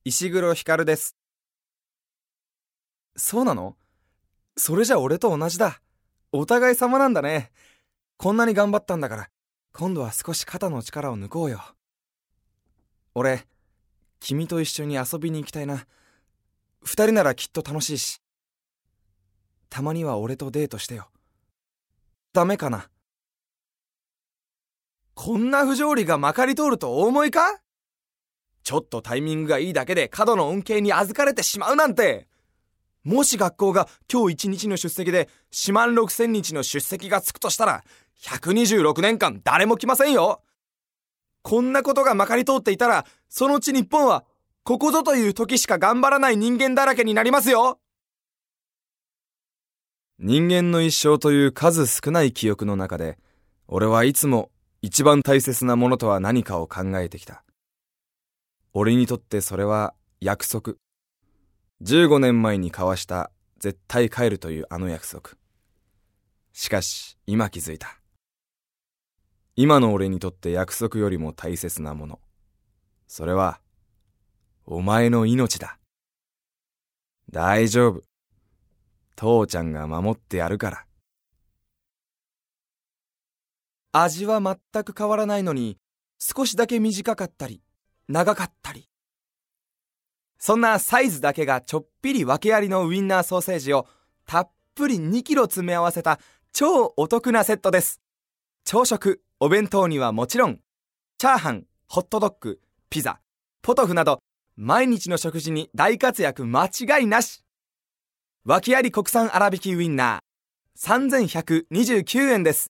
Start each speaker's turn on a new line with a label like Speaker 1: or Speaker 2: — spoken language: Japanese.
Speaker 1: 石黒光です。そうなの？それじゃ俺と同じだ。お互い様なんだね。こんなに頑張ったんだから、今度は少し肩の力を抜こうよ。俺、君と一緒に遊びに行きたいな。二人ならきっと楽しいし。たまには俺とデートしてよ。ダメかな？こんな不条理がまかり通るとお思いか？ちょっとタイミングがいいだけで過度の恩恵に預かれてしまうなんて。もし学校が今日一日の出席で46000日の出席がつくとしたら、126年間誰も来ませんよ。こんなことがまかり通っていたら、そのうち日本はここぞという時しか頑張らない人間だらけになりますよ。人間の一生という数少ない記憶の中で、俺はいつも一番大切なものとは何かを考えてきた。俺にとってそれは約束。15年前に交わした絶対帰るというあの約束。しかし今気づいた。今の俺にとって約束よりも大切なもの。それはお前の命だ。大丈夫。父ちゃんが守ってやるから。味は全く変わらないのに、少しだけ短かったり長かったり、そんなサイズだけがちょっぴり訳ありのウインナーソーセージをたっぷり2キロ詰め合わせた超お得なセットです。朝食、お弁当にはもちろん、チャーハン、ホットドッグ、ピザ、ポトフなど毎日の食事に大活躍間違いなし。訳あり国産粗挽きウインナー3129円です。